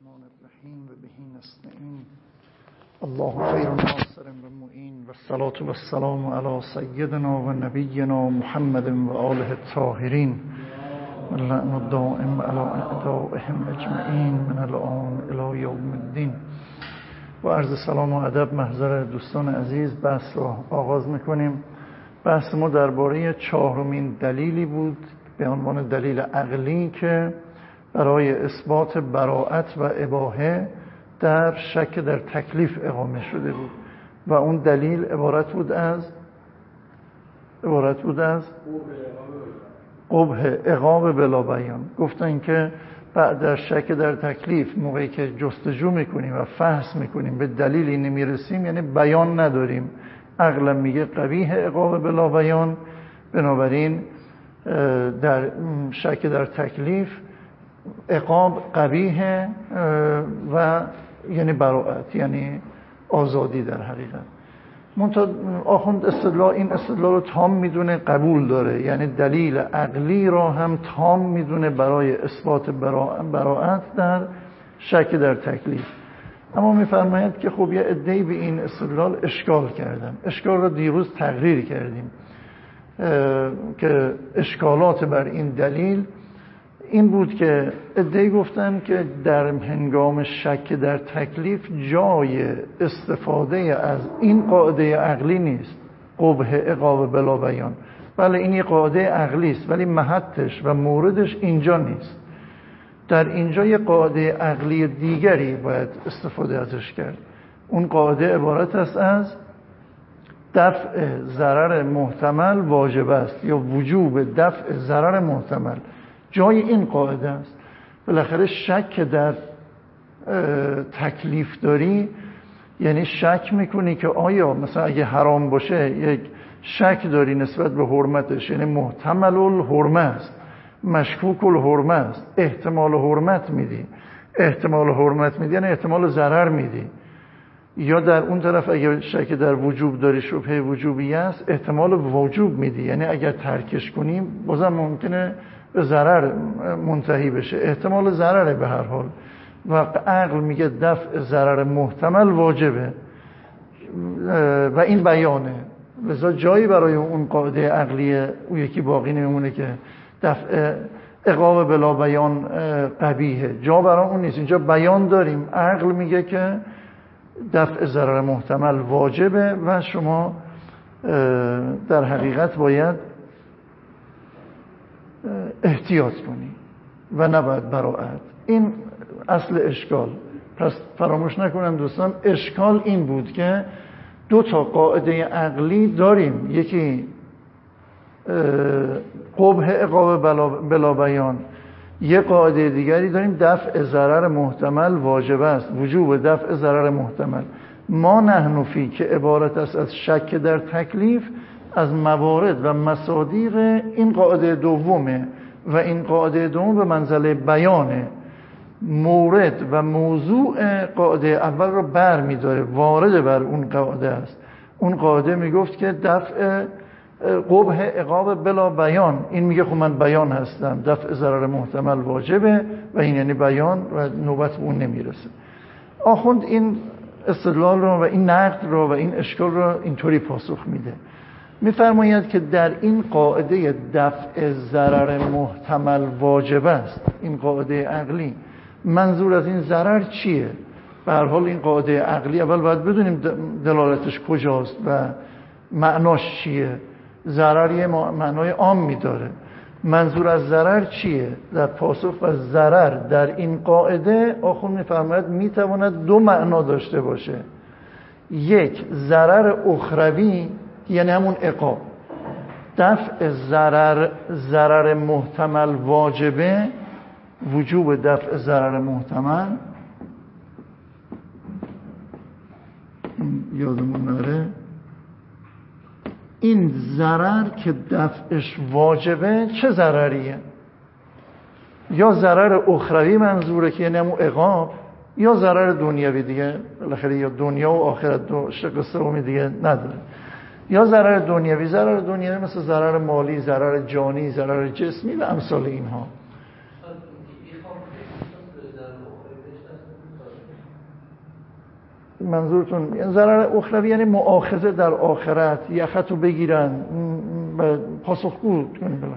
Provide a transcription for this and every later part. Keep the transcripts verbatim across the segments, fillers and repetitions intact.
الرحمن الرحیم و به نستعین. الله خیر ناصر و معین و الصلاة و السلام علی سیدنا و نبینا محمد و آله الطاهرین و اللعن الدائم علی اعدائهم اجمعین من الآن الی یوم الدین. و عرض سلام و ادب محضر دوستان عزیز، بحث را آغاز میکنیم. بحث ما درباره چهارمین دلیلی بود به عنوان دلیل عقلی که برای اثبات براءت و اباحه در شک در تکلیف اقامه شده بود و اون دلیل عبارت بود از عبارت بود از قبح عقاب بلا بیان. گفتن که بعد در شک در تکلیف موقعی که جستجو میکنیم و فحص میکنیم به دلیلی نمیرسیم، یعنی بیان نداریم، عقلم میگه قبیح عقاب بلا بیان، بنابراین در شک در تکلیف عقاب قبیح و یعنی براءت، یعنی آزادی در حقیقت. منتها آخوند استدلال این استدلال رو تام میدونه، قبول داره، یعنی دلیل عقلی را هم تام میدونه برای اثبات براءت در شک در تکلیف. اما میفرماید که خب یه عده‌ای به این استدلال اشکال کردن. اشکال را دیروز تقریر کردیم که اشکالات بر این دلیل این بود که عده‌ای گفتن که در هنگام شک در تکلیف جای استفاده از این قاعده عقلی نیست، قبح عقاب بلا بیان. بله این یه قاعده عقلی است، ولی محطش و موردش اینجا نیست. در اینجا یه قاعده عقلی دیگری باید استفاده ازش کرد. اون قاعده عبارت است از دفع ضرر محتمل واجب است یا وجوب دفع ضرر محتمل. جای این قاعده است. بالاخره شک در تکلیف داری، یعنی شک میکنی که آیا مثلا اگه حرام باشه یک شک داری نسبت به حرمتش، یعنی محتمل الحرمه است، مشکوک الحرمه است، احتمال حرمت میدی. احتمال حرمت میدی یعنی احتمال ضرر میدی. یا در اون طرف اگه شک در وجوب داری، شبهه وجوبی است، احتمال وجوب میدی، یعنی اگر ترکش کنیم بازم ممکنه به ضرر منتهی بشه، احتمال ضرره به هر حال. و عقل میگه دفع ضرر محتمل واجبه و این بیانه. لذا جایی برای اون قاعده عقلیه اون یکی باقی نمیمونه که دفع عقاب بلا بیان قبیحه، جا برای اون نیست. اینجا بیان داریم، عقل میگه که دفع ضرر محتمل واجبه و شما در حقیقت باید احتیاط کنی و نباید براءت. این اصل اشکال. پس فراموش نکنن دوستان، اشکال این بود که دو تا قاعده عقلی داریم، یکی قبح عقاب بلا بیان، یه قاعده دیگری داریم دفع ضرر محتمل واجب است، وجوب دفع ضرر محتمل. ما نحنفی که عبارت است از شک در تکلیف از موارد و مصادیق این قاعده دومه و این قاعده دوم به منزله بیانه، مورد و موضوع قاعده اول رو بر می داره، وارد بر اون قاعده است. اون قاعده می گفت که دفع قبح عقاب بلا بیان، این میگه خب من بیان هستم، دفع ضرر محتمل واجبه و این یعنی بیان و نوبت به اون نمیرسه. آخوند این استدلال رو و این نقد رو و این اشکال رو اینطوری پاسخ میده. میفرماید که در این قاعده دفع ضرر محتمل واجب است، این قاعده عقلی، منظور از این ضرر چیه؟ به هر حال این قاعده عقلی اول باید بدونیم دلالتش کجاست و معناش چیه. ضرر یه معنای عام میداره. منظور از ضرر چیه؟ در پاسخ و ضرر در این قاعده آخوند میفرماید میتواند دو معنا داشته باشه. یک، ضرر اخروی یعنی همون عقاب، دفع ضرر ضرر محتمل واجبه، وجوب دفع ضرر محتمل. یادمون نره این ضرر که دفعش واجبه چه ضرریه؟ یا ضرر اخروی منظوره که یعنی همون عقاب، یا ضرر دنیوی دیگه، بالاخره یا دنیا و آخرت دو شق سومی دیگه نداره. یا ضرر دنیوی، ضرر دنیوی مثل ضرر مالی، ضرر جانی، ضرر جسمی و امثال اینها. منظورتون ضرر اخروی یعنی مؤاخذه در آخرت، یخطو بگیرن و پاسخگو کنیم. بله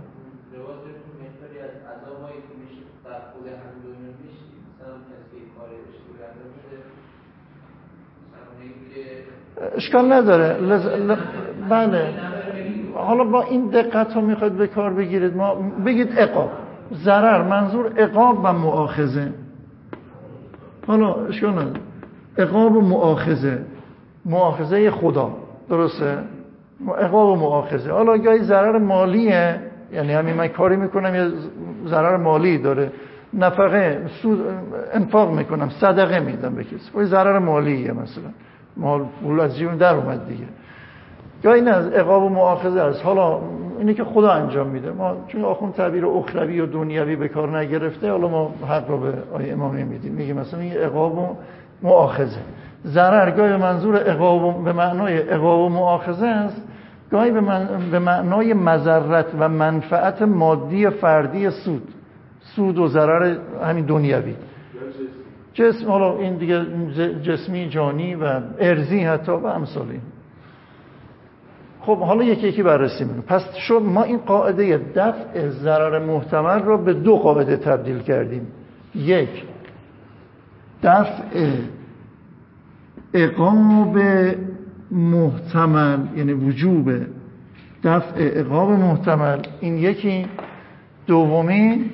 اشکال نداره. لز... ل... بله حالا با این دقت ها میخواد به کار بگیرید، ما بگید عقاب، ضرر منظور عقاب و مؤاخذه. حالا اشکال نداره، عقاب و مؤاخذه، مؤاخذه خدا، درسته؟ عقاب و مؤاخذه. حالا گاهی ضرر مالیه، یعنی همین من کاری میکنم یه ضرر مالی داره، نفقه سود انفاق میکنم، صدقه میدم به کسی، خب ضرر مالیه، مثلا مال پول از جیبم در اومد دیگه. یا این از عقاب و مؤاخذه است. حالا اینه که خدا انجام میده، ما چون آخوند تعبیر اخروی و دنیوی به کار نگرفته، حالا ما حق رو به آیه امامی میدیم، میگه مثلا این عقاب و مؤاخذه. ضرر گاهی به منظور عقاب و به معنای عقاب و مؤاخذه است، گاهی به, من به معنای مضرت و منفعت مادی فردی، سود سود و ضرر همین دنیوی، جسم، حالا این دیگه جسمی، جانی و ارزی حتی و امثال این. خب حالا یکی یکی بررسی می‌کنیم. پس شو ما این قاعده دفع ضرر محتمل رو به دو قاعده تبدیل کردیم. یک، دفع عقاب محتمل، یعنی وجوب دفع عقاب محتمل، این یکی. دومی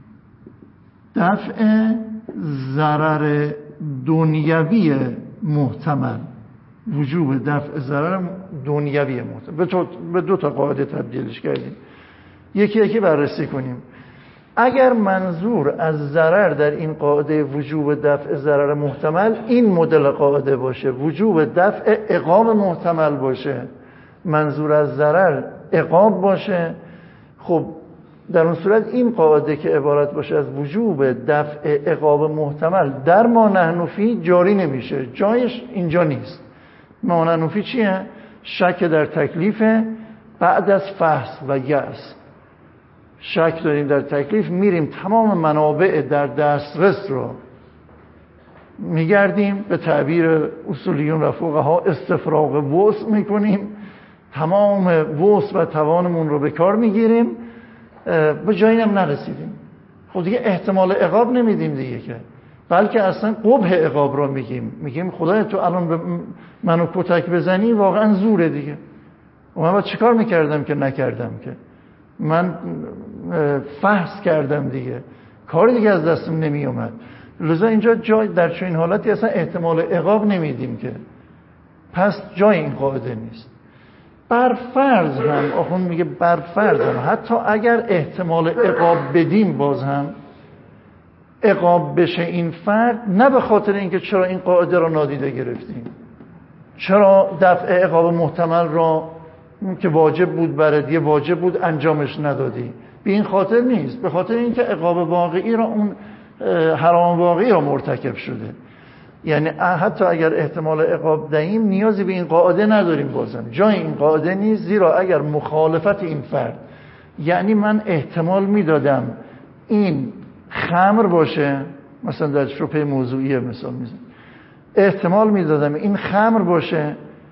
دفع ضرر دنیوی محتمل، وجوب دفع ضرر دنیوی محتمل. به دو تا قاعده تبدیلش کردیم، یکی یکی بررسی کنیم. اگر منظور از ضرر در این قاعده وجوب دفع ضرر محتمل این مدل قاعده باشه، وجوب دفع عقاب محتمل باشه، منظور از ضرر عقاب باشه، خب در اون صورت این قاعده که عبارت باشه از وجوب دفع عقاب محتمل در ما نحن فیه جاری نمیشه، جایش اینجا نیست. ما نحن فیه چیه؟ شک در تکلیف بعد از فحص و یأس. شک داریم در تکلیف، میریم تمام منابع در دسترس رو میگردیم، به تعبیر اصولیون و فقها استفراغ وسع میکنیم، تمام وسع و توانمون رو به کار میگیریم، به جایی هم نرسیدیم. خب دیگه احتمال عقاب نمیدیم دیگه که، بلکه اصلا قبح عقاب رو میگیم، میگیم خدای تو الان به منو کتک بزنی واقعا زوره دیگه، و من باید چیکار میکردم که نکردم، که من فحص کردم دیگه، کاری دیگه از دستم نمی اومد. لذا اینجا جای در چنین حالتی اصلا احتمال عقاب نمیدیم که، پس جای این قاعده نیست. بر فرض هم آخون میگه بر فرض هم حتی اگر احتمال عقاب بدیم، باز هم عقاب بشه این فرد، نه به خاطر اینکه چرا این قاعده رو نادیده گرفتیم، چرا دفع عقاب محتمل را که واجب بود برات یه واجب بود انجامش ندادی، به این خاطر نیست، به خاطر اینکه عقاب واقعی را اون حرام واقعی را مرتکب شده. یعنی حتی اگر احتمال عقاب دهیم نیازی به این قاعده نداریم، بازم جای این قاعده نیست، زیرا اگر مخالفت این فرد، یعنی من احتمال میدادم این خمر باشه، مثلا در شبهه موضوعیه مثال میزنم، احتمال میدادم این خمر باشه،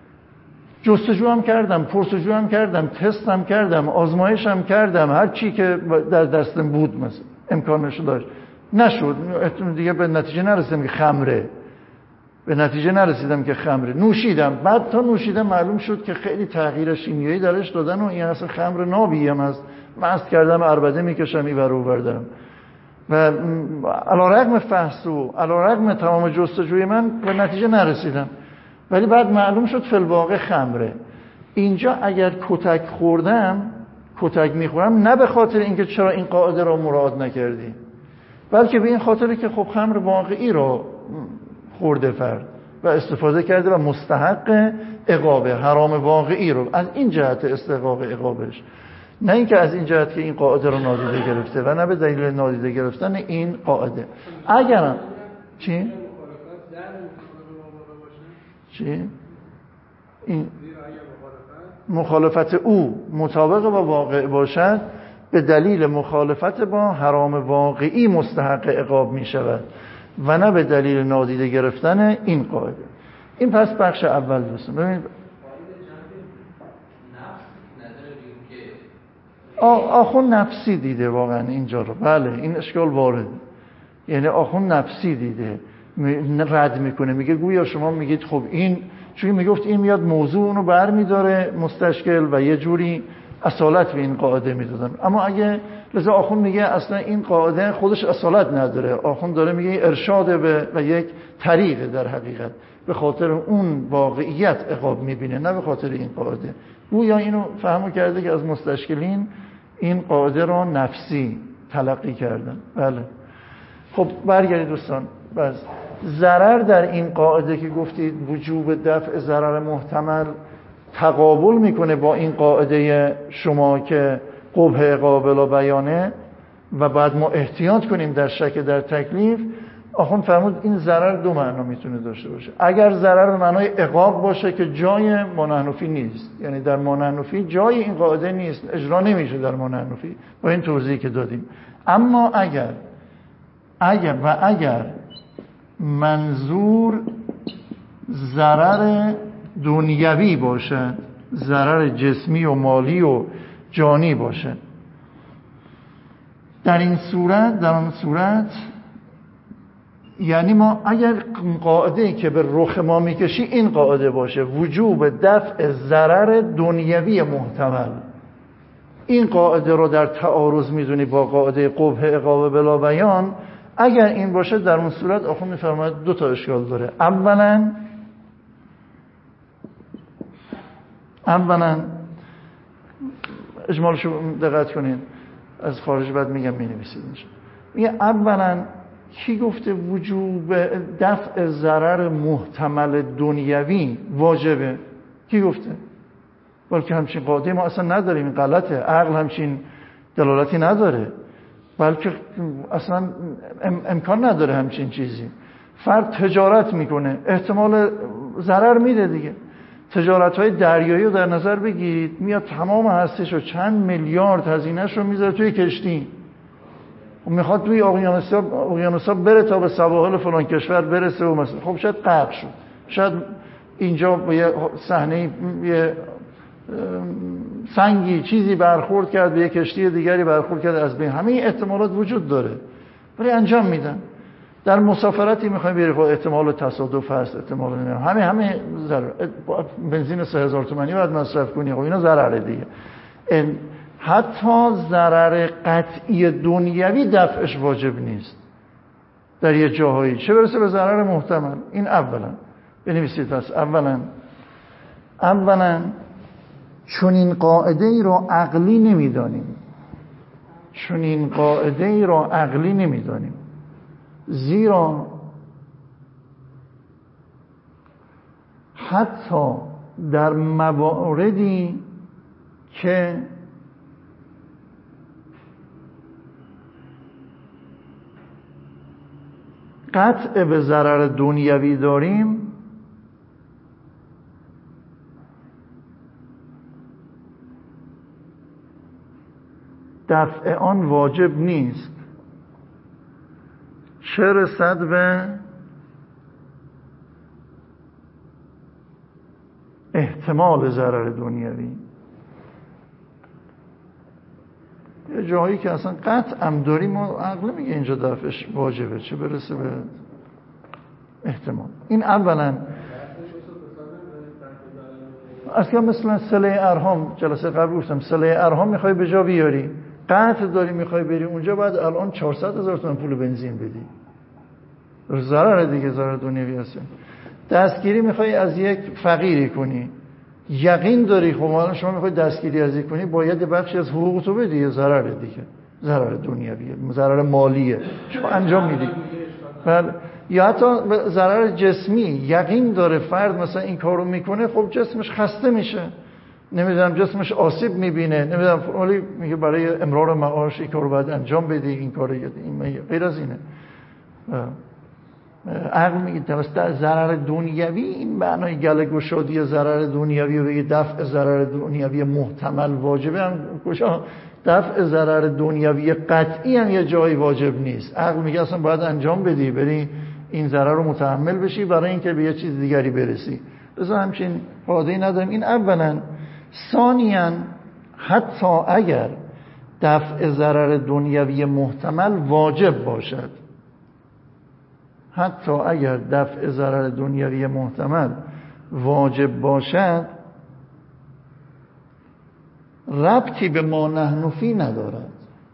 جستجو هم کردم، پرسجو هم کردم، تست هم کردم، آزمایش هم کردم، هر چی که در دستم بود مثلا امکانش داشت، نشد دیگه، به نتیجه نرسیدم که خمره، به نتیجه نرسیدم که خمره، نوشیدم، بعد تا نوشیدم معلوم شد که خیلی تغییر شیمیایی درش دادن و این اصلا خمر نابی هم هست، مست کردم، عربده میکشم این برو بردم، و علیرغم فحص و علیرغم تمام جستجوی من به نتیجه نرسیدم، ولی بعد معلوم شد فی الواقع خمره. اینجا اگر کتک خوردم، کتک میخورم نه به خاطر اینکه چرا این قاعده را مراعات نکردی، بلکه به این خاطر که خب خمر واقعی را خورده فرد و استفاده کرده و مستحق عقابه، حرام واقعی رو، از این جهت استحقاق عقابش، نه اینکه از این جهت که این قاعده رو نادیده گرفته و نه به دلیل نادیده گرفتن این قاعده. اگر چی؟ چی؟ این مخالفت او مطابق با واقع باشد، به دلیل مخالفت با حرام واقعی مستحق عقاب می شود و نه به دلیل نادیده گرفتن این قاعده. این پس بخش اول دوستان. ببینید آخوند نفسی دیده واقعا اینجا رو. بله این اشکال وارد، یعنی آخوند نفسی دیده، رد میکنه، میگه گویا شما میگید خب این چون میگفت این میاد موضوع اونو برمیداره مستشکل و یه جوری اصالت به این قاعده میدادن. اما اگه لذا آخوند میگه اصلا این قاعده خودش اصالت نداره، آخوند داره میگه ارشاد به و یک طریقه در حقیقت به خاطر اون واقعیت عقاب میبینه، نه به خاطر این قاعده. گویا اینو فهمو کرده که از مستشکلین این قاعده رو نفسی تلقی کردن. بله خب برگردید دوستان. بس ضرر در این قاعده که گفتید وجوب دفع ضرر محتمل تقابل میکنه با این قاعده شما که قبح قابل بیانه و بعد ما احتیاط کنیم در شک در تکلیف. آخوند فرمود این ضرر دو معنا میتونه داشته باشه. اگر ضرر به معنای عقاب باشه که جای مانحنفی نیست، یعنی در مانحنفی جای این قاعده نیست، اجرا نمیشه در مانحنفی با این توضیحی که دادیم. اما اگر اگر و اگر منظور ضرر دنیوی باشه، ضرر جسمی و مالی و جانی باشه، در این صورت در اون صورت یعنی ما اگر قاعده‌ای که به رخ ما میکشی این قاعده باشه وجوب دفع ضرر دنیوی محتمل، این قاعده رو در تعارض میدونی با قاعده قبح عقاب بلا بیان، اگر این باشه در اون صورت آخوند میفرماید دو تا اشکال داره. اولا اولا اجمالشو دقت کنین، از خارج بعد میگم مینویسید اینجا. میگه اولا کی گفته وجوب دفع ضرر محتمل دنیوی واجبه؟ کی گفته؟ بلکه همچین قاعده ما اصلا نداریم، این غلطه، عقل همچین دلالتی نداره، بلکه اصلا امکان نداره همچین چیزی. فرد تجارت میکنه احتمال ضرر میده دیگه. تجارت های دریایی رو در نظر بگیرید، میاد تمام هستش و چند میلیارد هزینه‌اش رو میذاره توی کشتی و میخواد توی اقیانوس‌ها اقیانوس‌ها بره تا به سواحل فلان کشور برسه و مثلا خب شاید غرق شد، شاید اینجا به یه صحنه یه سنگی چیزی برخورد کرد به یه کشتی دیگری برخورد کرد، از بین همه این احتمالات وجود داره ولی انجام میدن. در مسافرتی میخوایم بریم احتمال تصادف هست، احتمال نمیدونم همه همه ضرر، بنزین سه هزار تومانی باید مصرف کنی، خب اینا ضرره دیگه. حتی ضرر قطعی دنیوی دفعش واجب نیست در یه جاهایی، چه برسه به ضرر محتمل. این اولا بنویسید. پس اولا اولا چون این قاعده ای رو عقلی نمیدانیم، چون این قاعده ای رو عقلی نمیدانیم، زیرا حتی در مواردی که قطع به ضرر دنیوی داریم، دفع آن واجب نیست، چه رسد به احتمال ضرر دنیوی. یه جایی که اصلا قطع هم داریم و عقل میگه اینجا دفعش واجبه، چه برسه به احتمال. این اولا. اصلا مثلا صله ارحام جلسه قبل گفتم، صله ارحام میخوای به جا بیاری، قطع داری میخوای بری اونجا، بعد الان چهارصد هزار تومان پول بنزین بدی، ضرر دیگه، ضرر دنیوی هست. دستگیری میخوای از یک فقیری کنی، یقین داری خب الان شما میخوای دستگیری از یک کنی، باید بخشی از حقوق تو بدی، ضرر دیگه، ضرر دنیویه، ضرر مالیه شما انجام میدی. بله. یا حتی ضرر جسمی، یقین داره فرد مثلا این کارو میکنه، خب جسمش خسته میشه، نمیدونم جسمش آسیب میبینه، نمیدونم ولی میگه برای امرار معاش این کارو باید انجام بدی، این کارو این غیر از اینه. عقل میگه توسط ضرر دنیوی این معنای گله گشادی ضرر دنیوی و بگه دفع ضرر دنیوی محتمل واجبه، هم کجا دفع ضرر دنیوی قطعی هم یه جایی واجب نیست. عقل میگه اصلا باید انجام بدی، بری این ضرر رو متحمل بشی برای اینکه به یه چیز دیگری برسی. لذا همچین قاعده‌ای نداریم. این اولا. ثانیاً حتی اگر دفع ضرر دنیوی محتمل واجب باشد، حتی اگر دفع ضرر دنیوی محتمل واجب باشد، ربطی به ما نحن فی ندارد.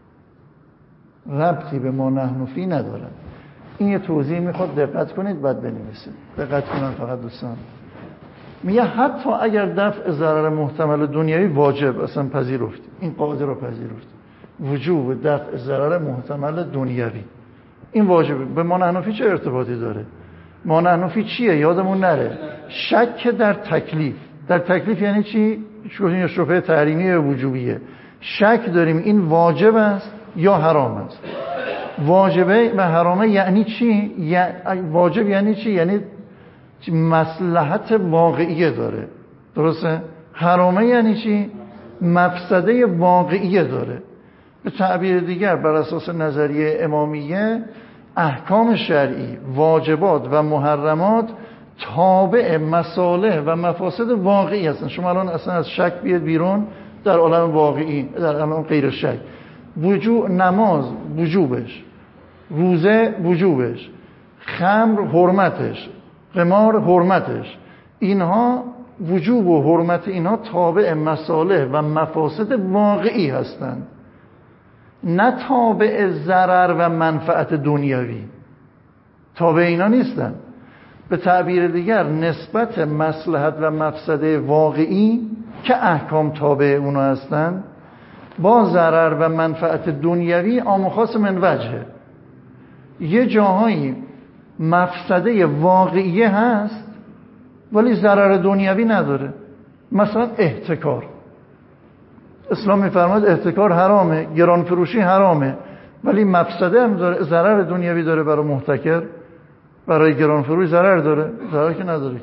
ربطی به ما نحن فی ندارد. این یه توضیح میخواد، دقت کنید بعد بنویسید. دقت کنن فقط دوستان. میگه حتی اگر دفع ضرر محتمل دنیوی واجب، اصلا پذیرفت، این قاعده رو پذیرفت، وجوب دفع ضرر محتمل دنیوی این واجبه. به ما نحن فی چه ارتباطی داره؟ ما نحن فی چیه؟ یادمون نره. شک در تکلیف. در تکلیف یعنی چی؟ چون شبهه تحریمی و وجوبیه. شک داریم این واجب است یا حرام است. واجبه و حرامه یعنی چی؟ واجب یعنی چی؟ یعنی مصلحت واقعیه داره، درسته؟ حرامه یعنی چی؟ مفسده واقعیه داره. به تعبیر دیگر بر اساس نظریه امامیه، احکام شرعی، واجبات و محرمات تابع مصالح و مفاسد واقعی هستن. شما الان اصلا از شک بیاد بیرون، در عالم واقعی، در عالم غیر شک، وجوب نماز وجوبش، روزه وجوبش، خمر حرمتش، قمار حرمتش، اینها وجوب و حرمت اینها تابع مصالح و مفاسد واقعی هستند، نه تابع ضرر و منفعت دنیوی. تابع اینا نیستن. به تعبیر دیگر نسبت مصلحت و مفسده واقعی که احکام تابع اونا هستن با ضرر و منفعت دنیوی عام و خاص من وجهه. یه جاهایی مفسده واقعی هست ولی ضرر دنیوی نداره. مثلا احتکار، اسلام میفرماید احتکار حرامه، گران فروشی حرامه، ولی مفسده هم داره، ضرر دنیوی داره برای محتکر. برای گران فروش ضرر داره؟ ضرر که نداره.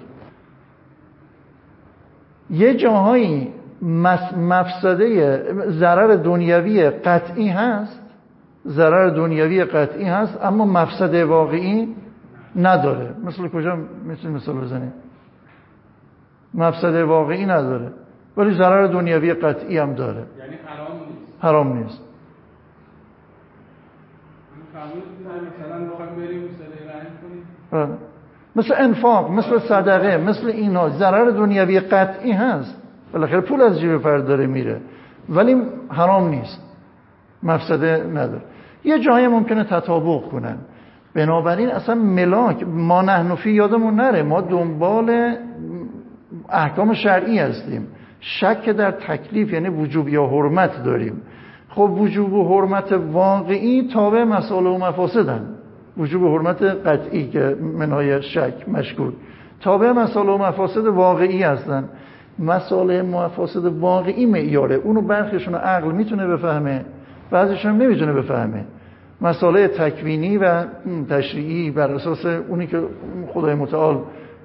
یه جاهایی مفسده ضرر دنیوی قطعی هست، ضرر دنیوی قطعی هست اما مفسده واقعی نداره. مثل کجا میتونید مثال بزنید؟ مفسده واقعی نداره ولی ضرر دنیوی قطعی هم داره. یعنی حرام نیست. حرام نیست. مثلا بخوایم بریم صدقه رحم کنیم، مثل انفاق، مثل صدقه، مثل اینا ضرر دنیوی قطعی هست، بالاخره پول از جیب فرد داره میره ولی حرام نیست، مفسده نداره. یه جایی ممکنه تطابق کنن. بنابراین اصلا ملاک ما نحن فی یادمون نره، ما دنبال احکام شرعی هستیم. شک در تکلیف یعنی وجوب یا حرمت داریم. خب وجوب و حرمت واقعی تابع مصالح و مفاسدن. وجوب و حرمت قطعی که منهای شک مشکوک تابع مصالح و مفاسد واقعی هستن. مصالح و مفاسد واقعی معیاره، اونو برخیشون عقل میتونه بفهمه، بعضیشون نمیتونه بفهمه. مصالح تکوینی و تشریعی بر اساس اونی که خدای متعال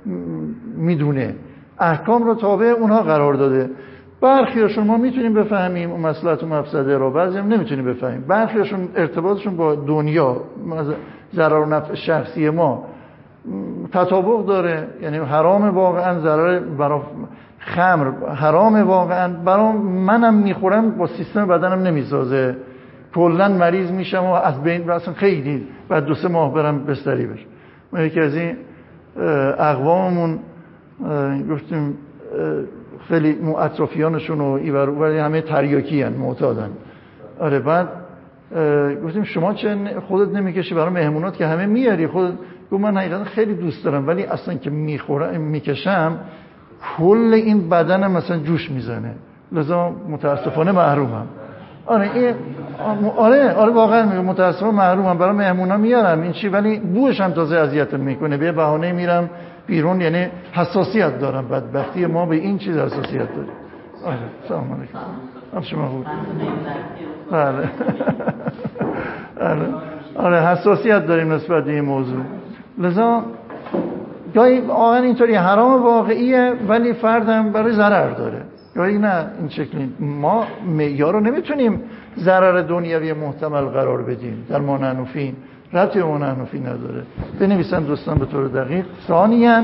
میدونه احکام رو تابع اونها قرار داده. برخیشون ما میتونیم بفهمیم اون مصلحت و مفسده رو، بعضی هم نمیتونیم بفهمیم. برخیشون ارتباطشون با دنیا، ضرر و نفع شخصی ما تطابق داره. یعنی حرام واقعا، ضرر برای خمر حرام واقعا، برای منم میخورم با سیستم بدنم نمیسازه، کلا مریض میشم و از بین اصلا خیلی بعد دو سه ماه برم بستری بشم. ما یکی از این اقواممون گفتیم خیلی اطرافیانشون و ایور ولی همه تریاکی هن، معتادن. آره بعد گفتیم شما چه خودت نمیکشی برای مهمونات که همه میاری؟ خودت گفت من حقیقتا خیلی دوست دارم ولی اصلا که میخورم میکشم کل این بدنم مثلا جوش میزنه، لذا متاسفانه محرومم. آره این آره آره واقعا متاسفانه محرومم. برای مهمونا میارم این چی ولی بوش هم تازه اذیتم میکنه. به بهانه میرم بیرون، یعنی حساسیت دارم. بدبختی ما به این چیز حساسیت داریم. آره سلام علیکم. حال شما خوب؟ بله. آره آره حساسیت داریم نسبت به این موضوع. لذا گاهی واقعا اینطوری حرام واقعیه ولی فردم برای ضرر داره. گاهی نه این شکلی. ما معیار رو نمیتونیم ضرر دنیوی محتمل قرار بدیم در ما نحن فی. ربطی به ما نحنفی نداره. بنویسن دوستان به طور دقیق. ثانیاً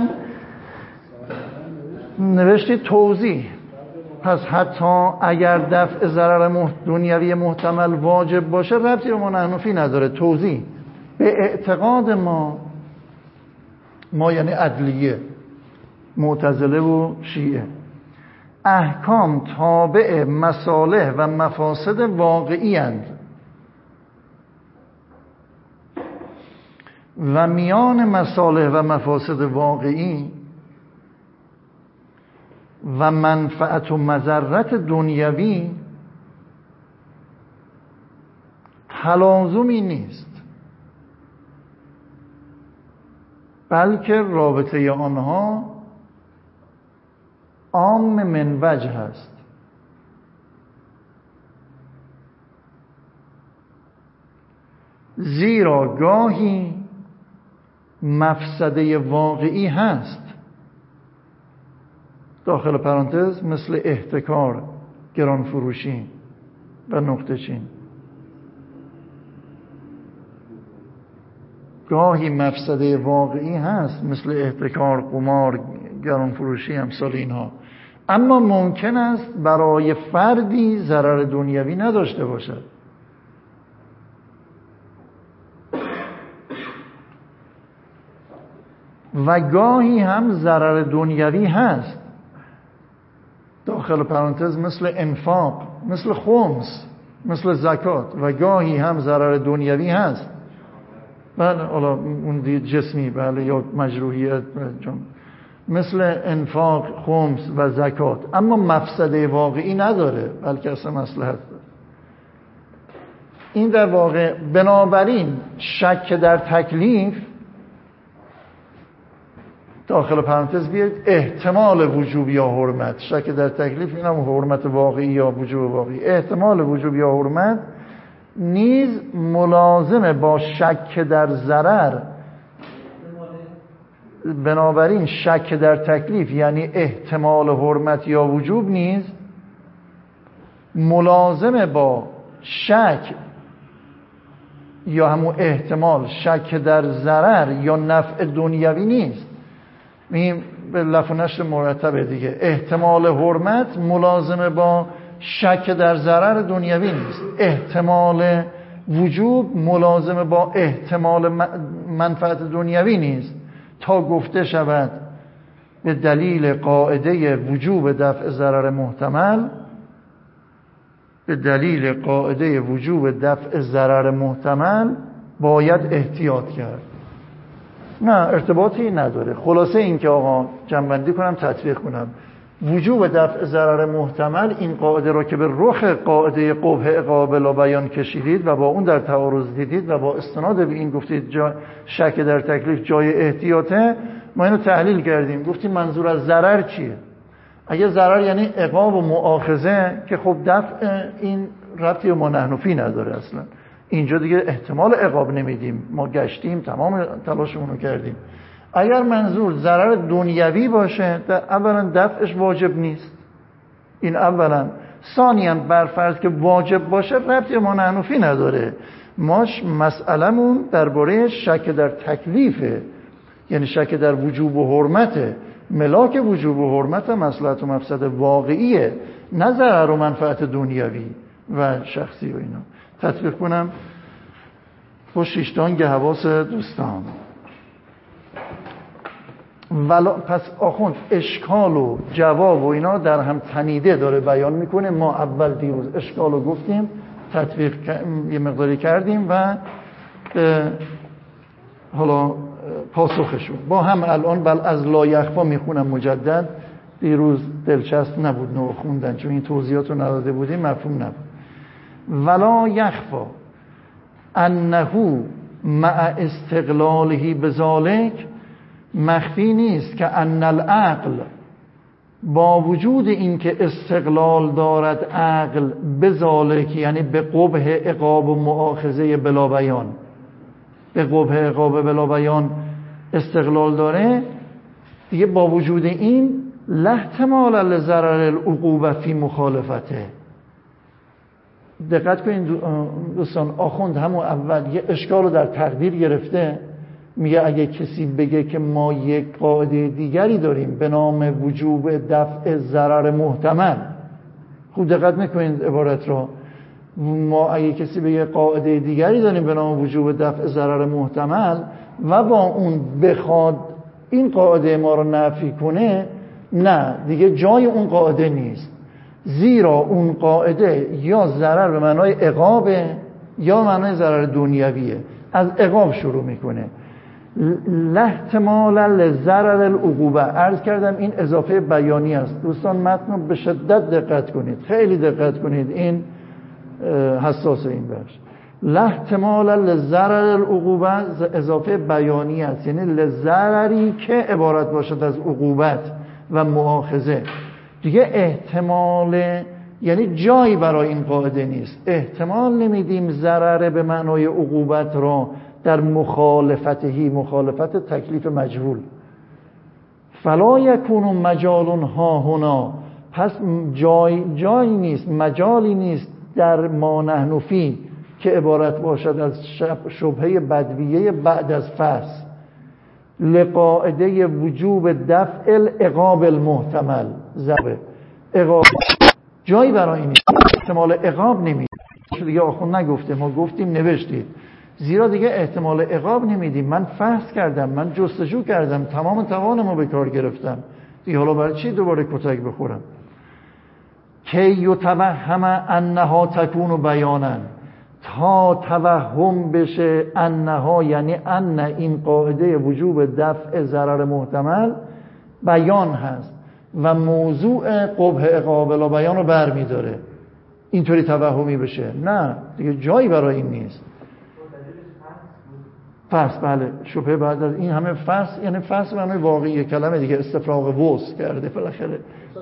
نوشته توضیح. پس حتی اگر دفع ضرر دنیوی محتمل واجب باشه ربطی به ما نحنفی نداره. توضیح: به اعتقاد ما، ما یعنی عدلیه، معتزله و شیعه، احکام تابع مصالح و مفاسد واقعی اند و میان مصالح و مفاسد واقعی و منفعت و مضرت دنیوی تلازمی نیست، بلکه رابطه آنها عام من وجه هست. زیرا گاهی مفسده واقعی هست، داخل پرانتز مثل احتکار، گران فروشی و نقطه چین. گاهی مفسده واقعی هست مثل احتکار، قمار، گران فروشی، امثال اینها، اما ممکن است برای فردی ضرر دنیوی نداشته باشد. و گاهی هم ضرر دنیوی هست، داخل پرانتز مثل انفاق، مثل خمس، مثل زکات، و گاهی هم ضرر دنیوی هست. بله، حالا اون دید جسمی، بله، یا مجروحیت، چون مثل انفاق، خمس و زکات، اما مفسده واقعی نداره، بلکه اصلا مصلحت داره. این در واقع بنابراین شک در تکلیف، داخل پرانتز بیاید احتمال وجوب یا حرمت، شک در تکلیف این هم حرمت واقعی یا وجوب واقعی، احتمال وجوب یا حرمت نیز ملازمه با شک در ضرر. بنابراین شک در تکلیف یعنی احتمال حرمت یا وجوب نیز ملازمه با شک یا همون احتمال شک در ضرر یا نفع دنیوی نیست. میگیم به لفظ نشر مرتبه دیگه، احتمال حرمت ملازمه با شک در ضرر دنیوی نیست، احتمال وجوب ملازمه با احتمال منفعت دنیوی نیست، تا گفته شود به دلیل قاعده وجوب دفع ضرر محتمل، به دلیل قاعده وجوب دفع ضرر محتمل باید احتیاط کرد. نه، ارتباطی نداره. خلاصه این که آقا جمع‌بندی کنم، تطبیق کنم، وجوب دفع ضرر محتمل، این قاعده را که به رخ قاعده قبح عقاب بلا بیان کشیدید و با اون در تعارض دیدید و با استناد به این گفتید جا شک در تکلیف جای احتیاطه، ما اینو تحلیل کردیم، گفتیم منظور از ضرر چیه. اگه ضرر یعنی عقاب و مؤاخذه که خب دفع این ربطی به ما نحنفی نداره اصلا، اینجا دیگه احتمال عقاب نمیدیم، ما گشتیم، تمام تلاشمون رو کردیم. اگر منظور ضرر دنیوی باشه، اولا دفعش واجب نیست، این اولا. ثانیاً برفرض که واجب باشه ربطی ما نحنفی نداره، ماش مسئلمون درباره شک در تکلیفه، یعنی شک در وجوب و حرمته. ملاک وجوب و حرمت مصلحت و مفسد واقعیه، نه ضرر و منفعت دنیوی و شخصی و اینا. تطبیق کنم با شیشتانگ حواس دوستان. ولا پس آخوند اشکال و جواب و اینا در هم تنیده داره بیان میکنه. ما اول دیروز اشکال رو گفتیم، تطبیق یه مقداری کردیم و حالا پاسخشون با هم الان بل از لا یخفا میخونم مجدد. دیروز دلچسب نبود نو خوندن، چون این توضیحات رو نداده بودیم، مفهوم نبود. ولا یخفا انه مع استقلاله بذالک، مخفی نیست که ان العقل، با وجود اینکه استقلال دارد عقل بذالک، یعنی به قبح عقاب و مؤاخذه بلا بیان، به قبح عقاب بلا بیان استقلال داره دیگه، با وجود این لا احتمال لضرر العقوبه فی مخالفته، دقت کنید دوستان، آخوند همون اول یه اشکال رو در تقدیر گرفته، میگه اگه کسی بگه که ما یک قاعده دیگری داریم به نام وجوب دفع ضرر محتمل، خوب دقت میکنید عبارت رو، ما اگه کسی بگه قاعده دیگری داریم به نام وجوب دفع ضرر محتمل و با اون بخواد این قاعده ما رو نفی کنه، نه دیگه جای اون قاعده نیست، زیرا اون قاعده یا ضرر به معنای عقابه یا معنای ضرر دنیویه. از عقاب شروع میکنه، لا احتمال لضرر العقوبه. عرض کردم این اضافه بیانی است دوستان، متن به شدت دقت کنید، خیلی دقت کنید، این حساس این بخش. لا احتمال لضرر العقوبه اضافه بیانی است، یعنی لضرری که عبارت باشد از عقوبت و مؤاخذه. دیگه احتمال یعنی جایی برای این قاعده نیست، احتمال نمیدیم ضرر به معنای عقوبت را در مخالفتهی، مخالفت تکلیف مجهول. فلا یکون مجال ها هنا، پس جای جایی نیست، مجالی نیست در ما نحن فی که عبارت باشد از شبهه بدویه بعد از فصل لقاعده وجوب دفع العقاب المحتمل. زبه عقاب جایی برای این نیست، احتمال عقاب نمیدیم. دیگه آخون نگفته، ما گفتیم نوشتید، زیرا دیگه احتمال عقاب نمیدیم. من فحص کردم، من جستجو کردم، تمام توانمو به کار گرفتم، دیگه حالا برای چی دوباره کتک بخورم؟ کی یتوهم انها تکون بیانا، تا توهم بشه انها، یعنی ان این قاعده وجوب دفع ضرر محتمل بیان هست و موضوع قبح عقاب لا بیان رو برمی داره، اینطوری توهمی بشه. نه دیگه جایی برای این نیست. فصل، بله، شبهه بعد از این همه فصل، یعنی فصل معنی واقعی کلمه دیگه، استفراغ وس کرده بالاخره.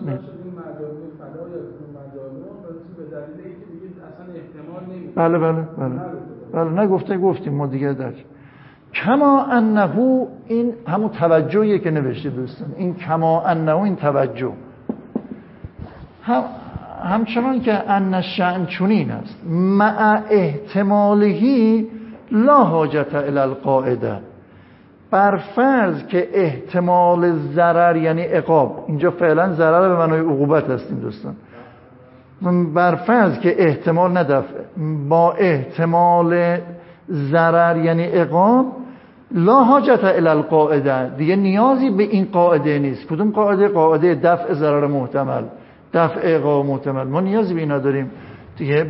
بله بله بله بله نگفته گفتیم ما دیگه در کما انه، این همون توجهیه که نوشته دوستان، این کما انه این توجه هم همچنان که ان شأن چنین است مع احتمالهی لا حاجت الی القاعده، بر فرض که احتمال ضرر یعنی عقاب، اینجا فعلا ضرر به معنای عقوبت هستیم دوستان، بر فرض که احتمال ندفع با احتمال ضرر یعنی عقاب، لا حاجت الی القاعده، دیگه نیازی به این قاعده نیست. کدوم قاعده؟ قاعده دفع ضرر محتمل، دفع عقاب محتمل. ما نیازی به این نداریم دیگه،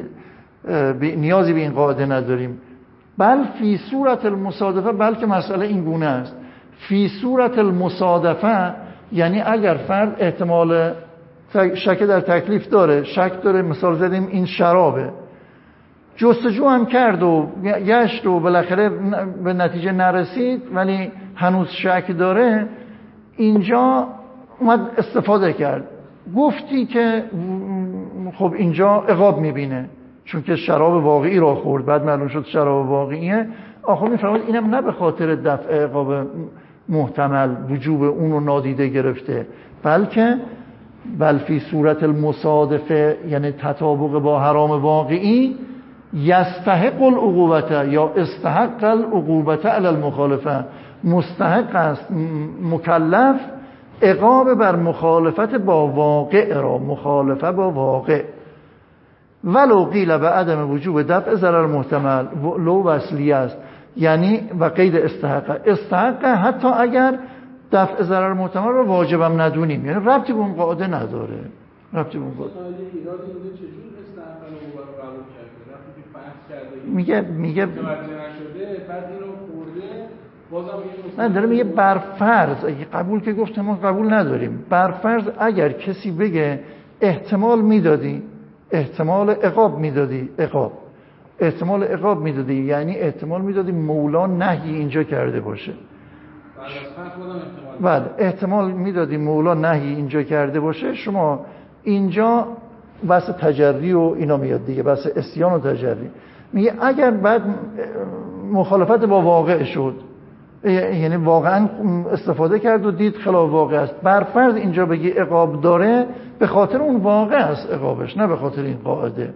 به نیازی به این قاعده نداریم. بل فی صورت المصادفه، بلکه مسئله این گونه است، فی صورت المصادفه یعنی اگر فرد احتمال شک در تکلیف داره، شک داره، مثال زدیم این شرابه، جستجو هم کرد و گشت و بالاخره به نتیجه نرسید ولی هنوز شک داره، اینجا اومد استفاده کرد، گفتی که خب اینجا عقاب میبینه چون که شراب واقعی را خورد، بعد معلوم شد شراب واقعیه. آخه میفرماید اینم نه به خاطر دفع عقاب محتمل وجوب اون رو نادیده گرفته، بلکه بل فی صورت المصادفه یعنی تطابق با حرام واقعی، یستحق العقوبته یا استحق العقوبته علی المخالفه، مستحق است مکلف عقاب بر مخالفت با واقع را، مخالفه با واقع. ولو قیل به عدم وجوب دفع ضرر محتمل، لو وصلیه است، یعنی و قید استحق، استحق حتی اگر دفع ضرر محتمل رو واجبم ندونیم، یعنی ربطی به اون قاعده نداره، ربطی به اون قاعده. میگه میگه نه داره میگه بر فرض، اگه قبول که گفتم ما قبول نداریم، بر فرض اگر کسی بگه احتمال میدادی، احتمال عقاب میدادی، عقاب احتمال عقاب میدادی، یعنی احتمال میدادی مولا نهی اینجا کرده باشه. بله احتمال میدادی مولا نهی اینجا کرده باشه، شما اینجا بحث تجری و اینا میاد دیگه، بحث عصیان و تجری. میگه اگر بعد مخالفت با واقع شد، یعنی واقعا استفاده کرد و دید خلاف واقع است، بر فرض اینجا بگی عقاب داره، به خاطر اون واقع است عقابش، نه به خاطر این قاعده.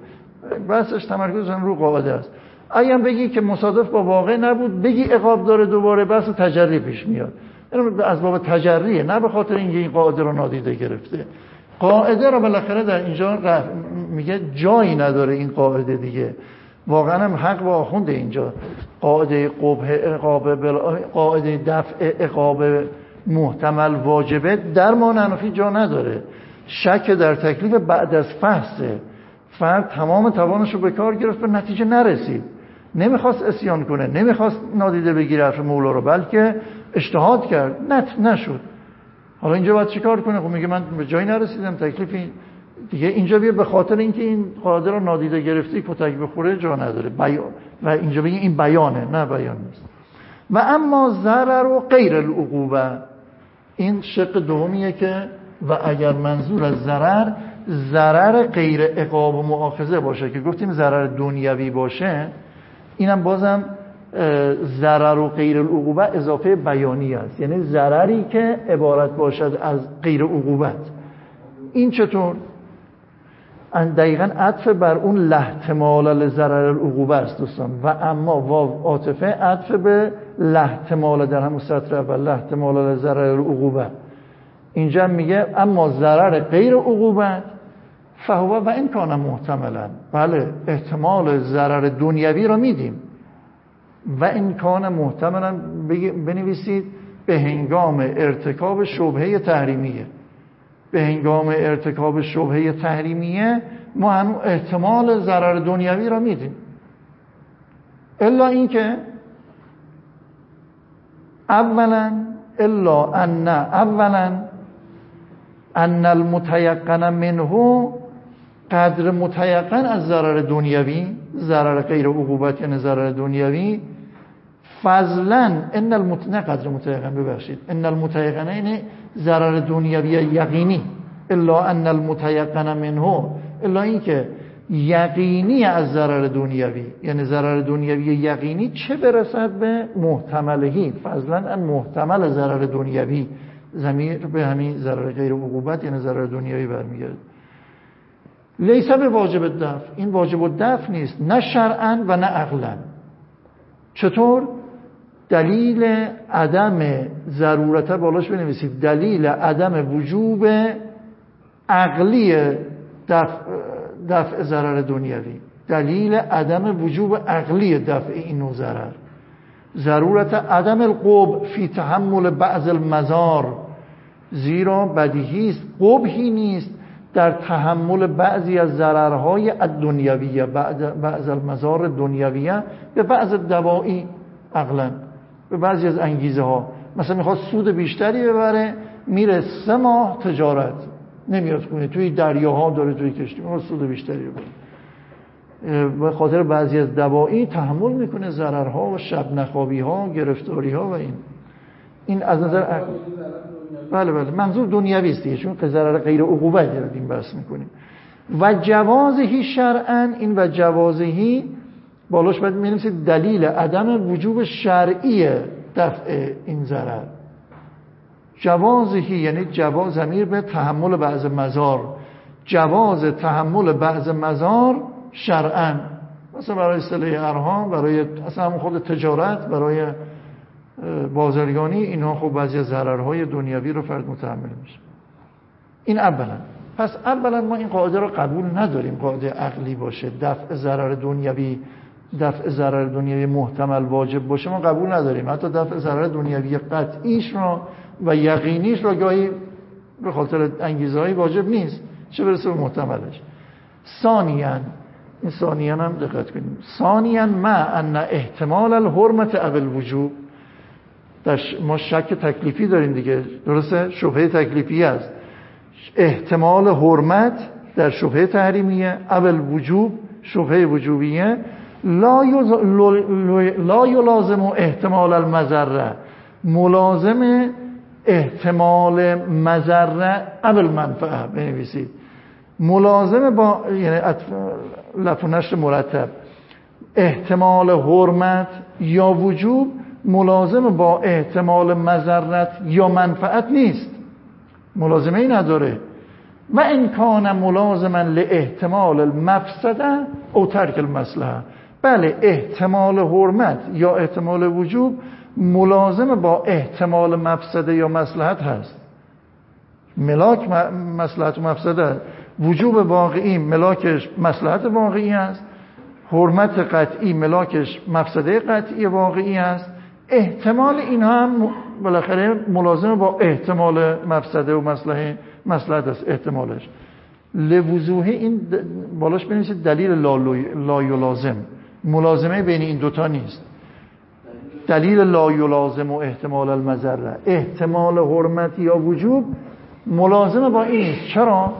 بحثش تمرکز رو قاعده است. اگه هم بگی که مصادف با واقع نبود، بگی عقاب داره، دوباره بحث تجری پیش میاد. این از باب تجریه، نه به خاطر اینکه این قاعده رو نادیده گرفته. قاعده رو بالاخره در اینجا میگه جایی نداره این قاعده دیگه. واقعا هم حق با آخونده اینجا. قاعده قبح عقاب قاعده دفع عقاب محتمل واجبه در ما نفی جا نداره. شک در تکلیف بعد از فحصه. فرد تمام توانش رو به کار گرفت، به نتیجه نرسید، نمیخواست اسیان کنه، نمیخواست نادیده بگیره حرف مولا رو، بلکه اجتهاد کرد، نت نشد. حالا اینجا باید چیکار کنه؟ خب میگه من به جایی نرسیدم، تکلیفی دیگه اینجا بیا به خاطر اینکه این قاعده رو نادیده گرفتی کتک بخوره جا نداره. بیان و اینجا بگه این بیانه، نه بیان نیست. و اما ضرر و غیر العقوبه، این شق دومیه که و اگر منظور از ضرر ضرر غیر عقاب و مؤاخذه باشه که گفتیم ضرر دنیوی باشه، اینم بازم ضرر و غیر العقوبه اضافه بیانی است، یعنی ضرری که عبارت باشد از غیر عقوبت. این چطور؟ دقیقاً عطف بر اون لاحتمال لضرر العقوبه است دوستان. و اما واو عاطفه عطف به لاحتمال در همون سطر اول، لاحتمال لضرر العقوبه. اینجا میگه اما ضرر غیر عقوبت فهو و این کان محتملا، بله احتمال ضرر دنیوی رو میدیم. و این کان محتملا بنویسید به هنگام ارتکاب شبهه تحریمیه. به هنگام ارتکاب شبهه تحریمیه ما هنوز احتمال ضرر دنیوی را میدیم، الا اینکه اولا الا ان اولا ان المتيقن منه قدر متيقن از ضرر دنیوی، ضرر غیر عقوبت یعنی ضرر دنیوی، فضلا ان المتيقن قدر متيقن ببخشید ان المتيقن یعنی ضرر دنیوی یقینی، الا ان المتيقن منه، الا اینکه یقینی از ضرر دنیوی یعنی ضرر دنیوی یقینی چه برسد به محتملهی، فضلا ان محتمل ضرر دنیوی، ضمیر به همین ضرر غیر عقوبت یعنی ضرر دنیوی برمیگرده. لیس به واجب الدفع، این واجب الدفع نیست، نه شرعا و نه عقلا. چطور؟ دلیل عدم ضرورت بالاش بنویسید، دلیل عدم وجوب عقلی دفع, دفع ضرر دنیوی، دلیل عدم وجوب عقلی دفع این نوع ضرر. ضرورت عدم القبح فی تحمل بعض المضار، زیرا بدیهی است قبحی نیست در تحمل بعضی از ضررهای الدنیویه، بعض المضار دنیویه به بعض دوایی، عقلا به بعضی از انگیزه ها. مثلا میخواد سود بیشتری ببره، میره سه ماه تجارت نمیاد کنه، توی دریاها داره، توی کشتی میخواد سود بیشتری ببره، به خاطر بعضی از دوایی تحمل میکنه ضررها و شب نخوابی ها، گرفتاری ها و این این از نظر عقل. بله بله منظور دنیوی است دیگه، چون ضرر غیر عقوبت داریم بحث میکنیم. و جوازهی شرعا، این و جوازهی بالاش باید می‌نویسید دلیل عدم وجوب شرعی دفع این ضرر. جوازهی یعنی جواز ضمیر به تحمل بعض مضار، جواز تحمل بعض مضار شرعا، مثلا برای اصطلاح ارهام، برای اصلا خود تجارت، برای بازرگانی، اینها خب بعضی از ضررهای دنیوی رو فرد متحمل میشه. این اولا. پس اولا ما این قاعده رو قبول نداریم قاعده عقلی باشه، دفع ضرر دنیوی دفع ضرر دنیوی محتمل واجب باشه ما قبول نداریم. حتی دفع ضرر دنیوی قطعیش رو و یقینیش رو گاهی به خاطر انگیزه‌های واجب نیست، چه برسه به محتملش. ثانیاً، این ثانیاً هم دقت کنیم، ثانیاً ما ان احتمال الحرمت اول وجوب، ما شک تکلیفی داریم دیگه، درسته؟ شبهه تکلیفی است. احتمال حرمت در شبهه تحریمیه، اول وجوب شبهه وجوبیه، لا لا یلازم احتمال المضره، ملازم احتمال مضره اول منفعه بنویسید، ملازم با یعنی لفظ نشر مرتب، احتمال حرمت یا وجوب ملازم با احتمال مضرت یا منفعت نیست، ملازمه ای نداره. و ان کان ملازما لاحتمال المفسده او ترک المصلحه. بله احتمال حرمت یا احتمال وجوب ملازم با احتمال مفسده یا مصلحت هست. ملاک مصلحت و مفسده، وجوب واقعی ملاکش مصلحت واقعی است، حرمت قطعی ملاکش مفسده قطعی واقعی است. احتمال اینها هم بالاخره ملازم با احتمال مفسده و مصلحه مصلحت است احتمالش. لوضوح این بالاش بنویسید دلیل لا یلازم، ملازمه بین این دوتا نیست. دلیل لا یلازم و احتمال المضره، احتمال حرمت یا وجوب ملازمه با این نیست. چرا؟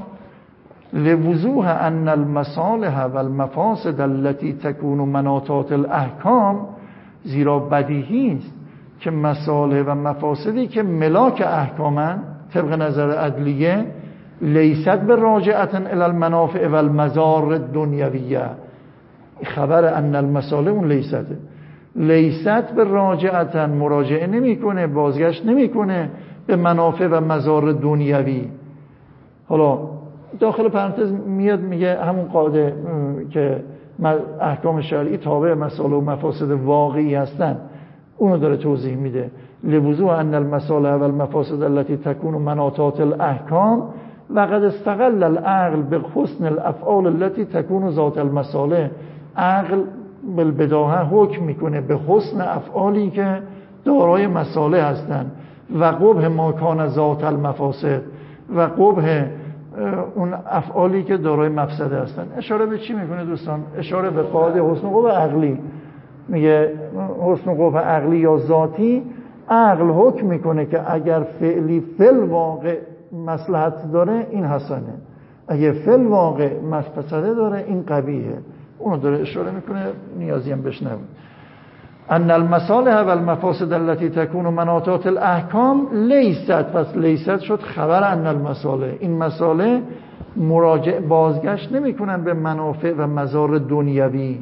لوضوح ان المصالح و المفاسد التي تكون مناطات الاحکام، زیرا بدیهی است که مصالح و مفاسدی که ملاک احکامن طبق نظر عدلیه لیست به راجعتن الی المنافع و المضار الدنیویه. خبر ان المصالح اون لیسته، لیست به راجعتن مراجعه نمیکنه، بازگشت نمیکنه به منافع و مضار دنیوی. حالا داخل پرانتز میاد میگه همون قاعده که احکام شرعی تابع مصالح و مفاسد واقعی هستن اونو داره توضیح میده. لوضوح ان المصالح و المفاسد التي تكون مناطات الاحکام و قد استقل العقل بحسن الافعال التي تكون ذات المصالح. عقل بالبداهه حکم میکنه به حسن افعالی که دارای مصالح هستند و قبح ما کان ذات المفاسد و قبح اون افعالی که دارای مفسده هستن. اشاره به چی میکنه دوستان؟ اشاره به قاعده حسن و قبح عقلی. میگه حسن و قبح عقلی یا ذاتی، عقل حکم میکنه که اگر فعلی فعل واقع مصلحت داره این حسنه، اگر فعل واقع مفسده داره این قبیحه. اونو داره اشاره میکنه، نیازی هم بهش نبود. ان المصالح و المفاسد التي تكون مناطات الاحکام لیست، پس لیست شد خبر ان المصالح. این مصالح مراجع بازگشت نمیکنن به منافع و مضار دنیوی.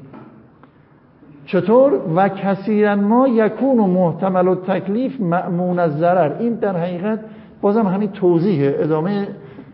چطور؟ و کثیرا ما یکون محتمل التکلیف مأمون الضرر. این در حقیقت بازم همین توضیحه، ادامه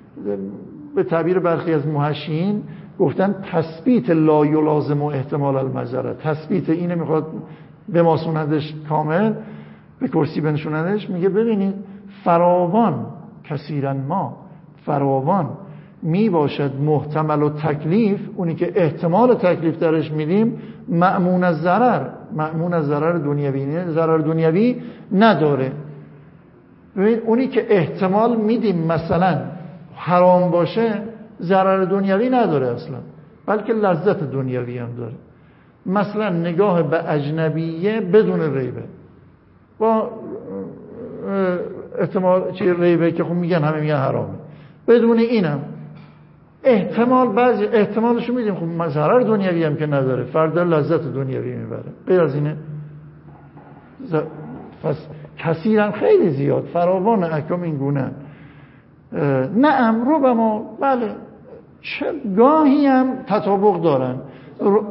به تعبیر برخی از محشیین گفتن تثبیت لا یلازم و احتمال المضره. تثبیت اینه میخواد به ما سوندش کامل، به کرسی بنشوندش. میگه ببینید فراوان کثیرا ما فراوان می باشد محتمل و تکلیف، اونی که احتمال تکلیف درش میدیم، مأمون از ضرر، مأمون از ضرر دنیوی، نه ضرر دنیوی نداره. ببین اونی که احتمال میدیم مثلا حرام باشه ضرر دنیوی نداره اصلا، بلکه لذت دنیوی هم داره. مثلا نگاه به اجنبیه بدون ریبه، با احتمال چی ریبه که خب میگن همه میگن حرامه، بدون اینم احتمال بعضی احتمالشو میدیم خب ضرر دنیوی هم که نداره، فردا لذت دنیوی میبره. غیر از اینه ز... پس کثیرا خیلی زیاد فراوان احکام این گونه. نعم ربما بله چه گاهی هم تطابق دارن. رو...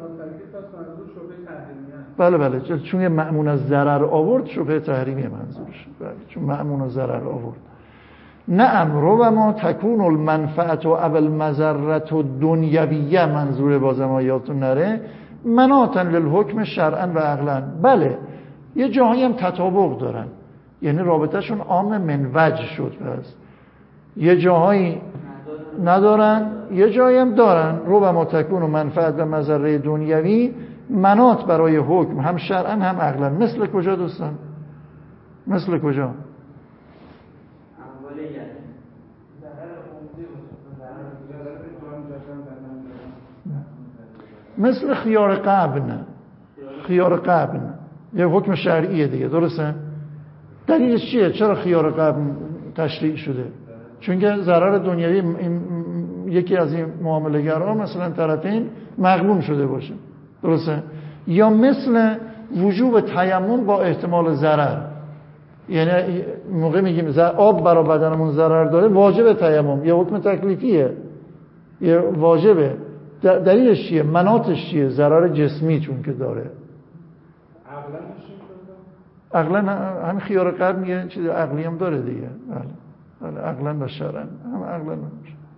بله بله چون یه مأمون از ضرر آورد شبه تحریمی منظورش، بله چون مأمون از ضرر آورد. نعم ربما تکون المنفعت و اول مضرت و دنیویه، منظور بازم آیاتون نره، مناطن للحکم شرعا و عقلا. بله یه جاهایی هم تطابق دارن، یعنی رابطهشون عام من وجه شد، پس یه جاهایی ندارن یه جایی هم دارن. ربما تکون و منفعت و مضره دنیوی مناط برای حکم هم شرعا هم عقلا. مثل کجا دوستان؟ مثل کجا؟ مثل خیار قبن. خیار قبن یه حکم شرعیه دیگه، درسته؟ دلیلش چیه؟ چرا خیار قبن تشریع شده؟ چون که ضرر دنیوی یکی از این معامله‌گرها مثلا طرفین مغبون شده باشه، درسته؟ یا مثل وجوب تیمم با احتمال ضرر، یعنی موقع میگیم آب برای بدنمون ضرر داره واجب تیمم، یه حکم تکلیفیه، یه واجبه. دلیلش چیه؟ مناطش چیه؟ ضرر جسمی چون که داره. عقلا همین خیار قرن یه چیز عقلی هم داره دیگه. بله بله عقلا و شرعا، هم عقلا و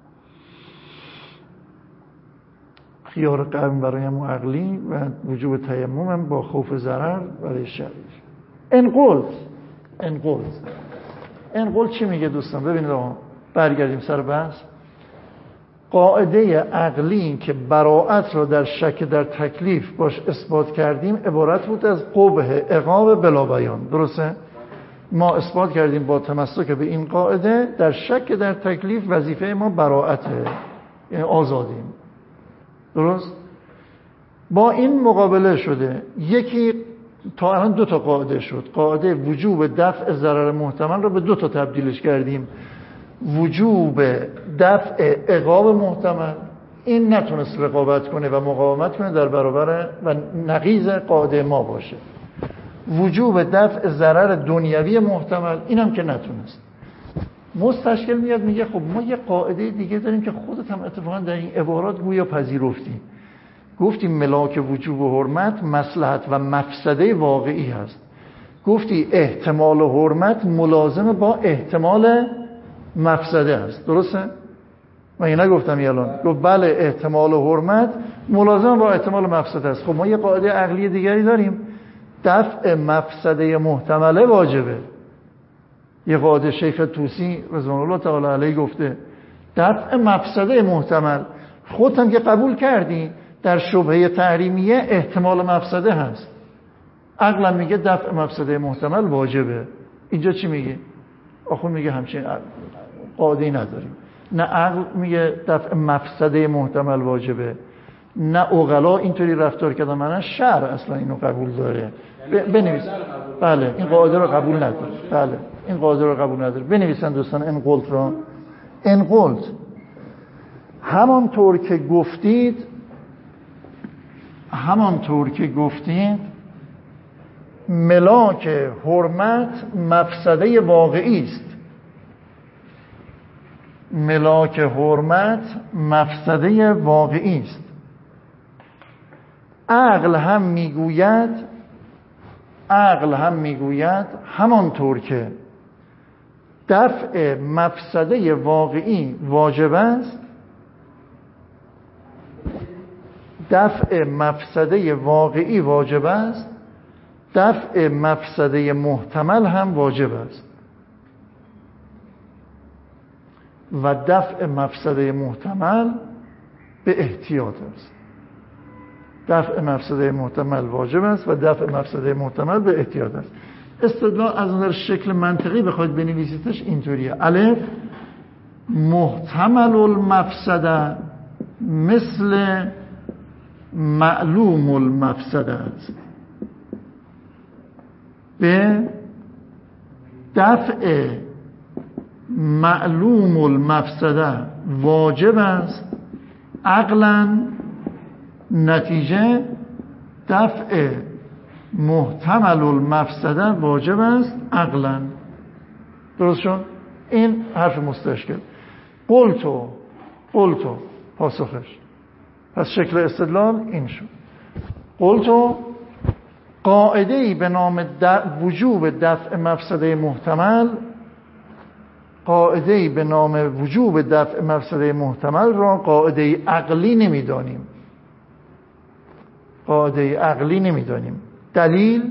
خیار قوی برای هم عقلی و وجوب تیمم هم با خوف ضرر برای شرعی. انقلت انقلت انقلت چی میگه دوستان؟ ببینید آقا، برگردیم سر بحث. قاعده عقلی که براءت را در شک در تکلیف باش اثبات کردیم عبارت بود از قبح عقاب بلا بیان. درسته؟ ما اثبات کردیم با تمسک به این قاعده در شک در تکلیف وظیفه ما براءته، یعنی آزادیم. درست؟ با این مقابله شده یکی، تا الان دو تا قاعده شد. قاعده وجوب دفع ضرر محتمل رو به دو تا تبدیلش کردیم. وجوب دفع عقاب محتمل، این نتونست رقابت کنه و مقاومت کنه در برابر و نقیض قاعده ما باشه. وجوب دفع ضرر دنیوی محتمل، اینم که نتونست. مستشکل میاد میگه خب ما یه قاعده دیگه داریم که خودت هم اتفاقا در این عبارات گویا پذیرفتی. گفتیم ملاک وجوب و حرمت مصلحت و مفسده واقعی هست. گفتی احتمال حرمت ملازم با احتمال مفسده است. درسته؟ من این نگفتم الان. گفت بله احتمال حرمت ملازم با احتمال مفسده است. خب ما یه قاعده عقلی دیگری داریم، دفع مفسده محتمله واجبه. یه قاعده شیخ طوسی رضوان الله تعالی علیه گفته دفع مفسده محتمل. خودت هم که قبول کردی در شبهه تحریمیه احتمال مفسده هست. عقل میگه دفع مفسده محتمل واجبه. اینجا چی میگه؟ آخون میگه همچین قاعده‌ای نداریم. نه عقل میگه دفع مفسده محتمل واجبه، نه عقلا اینطوری رفتار کردن، من شرع اصلا اینو قبول داره. بنویس. بله این قاعده رو قبول نداره. بله این قاعده رو قبول نداره. بنویسن دوستان این قلت رو. این قلت همانطور که گفتید همانطور که گفتید ملاک حرمت مفسده واقعی است. ملاک حرمت مفسده واقعی است. عقل هم میگوید عقل هم میگوید همانطور که دفع مفسده واقعی واجب است، دفع مفسده واقعی واجب است، دفع مفسده محتمل هم واجب است. و دفع مفسده محتمل به احتیاط است. دفع مفسده محتمل واجب است و دفع مفسده محتمل به احتیاط است. استدلال از نظر شکل منطقی بخواید بنویسیدش اینطوریه: الف محتمل المفسده مثل معلوم المفسده است. به دفع معلوم المفسده واجب است عقلا، نتیجه دفع محتمل المفسده واجب است عقلا. درست شد؟ این حرف مستشکل. قلتو قلتو پاسخش. پس شکل استدلال این شد. قلتو قاعده‌ای به نام وجوب دفع مفسده محتمل، قاعده‌ای به نام وجوب دفع مفسده محتمل را قاعده عقلی نمی‌دانیم. قاعده عقلی نمی‌دانیم. دلیل